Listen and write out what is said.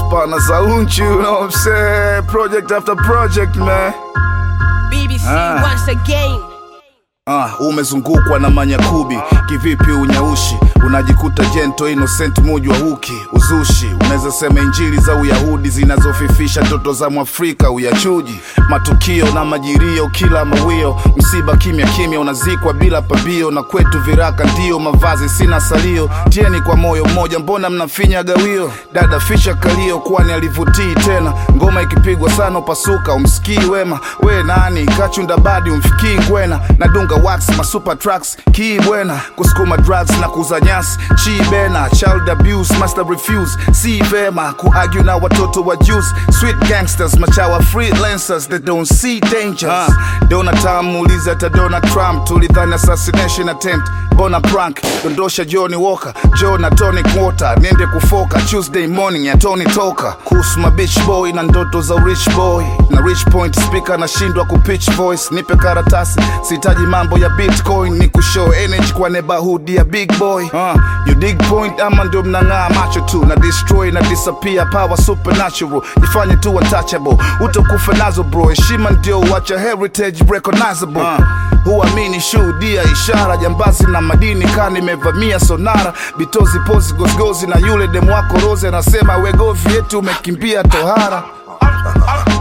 partners aun't you know what I'm saying? Project after project, man. BBC once again. Umezungukwa na manyakubi, kivipi unyaushi? Unajikuta gento innocent muji wa huki, uzushi. Unaweza sema injili za Uyahudi zinazofifisha ndoto za Mwafrika uyachuji. Matukio na majirio kila mawio, msiba kimya kimya unazikwa bila pabio. Na kwetu viraka ndio mavazi sina salio, tieni kwa moyo mmoja mbona mnafinya gawio. Dada fisha kalio kwani alivutii tena, ngoma ikipigwa sana upasuka umsikii wema. We nani kachunda badi umfikii kwena, nadunga wax ma super tracks kibwena. Kusukuma drugs na kuzanyasi chibena, child abuse master refuse si vema. Kuargue na watoto wa juice, sweet gangsters machawa freelancers that don't see dangers. Donald Trump uliza ta Donald Trump, tulidhani assassination attempt bona prank. Dondosha Johnny Walker, Joe na tonic water, niende kufoka Tuesday morning ya Tony Toka. Kusuma bitch boy na ndoto za rich boy, na rich point speaker na shindwa kupitch voice. Nipe karatasi sitaji mambo ya bitcoin, ni kushow energy kwa neighborhood ya big boy. You dig point ama ndio mnang'aa macho tu, na destroy na disappear power supernatural. Nifanye tu untouchable, utokufa nazo bro, heshima ndio wacha heritage recognizable. Huamini shuhudia ishara, jambazi na madini kani mevamia sonara. Bitozi pozi gozgozi na yule demu wako Rose anasema wegovi yetu umekimbia tohara.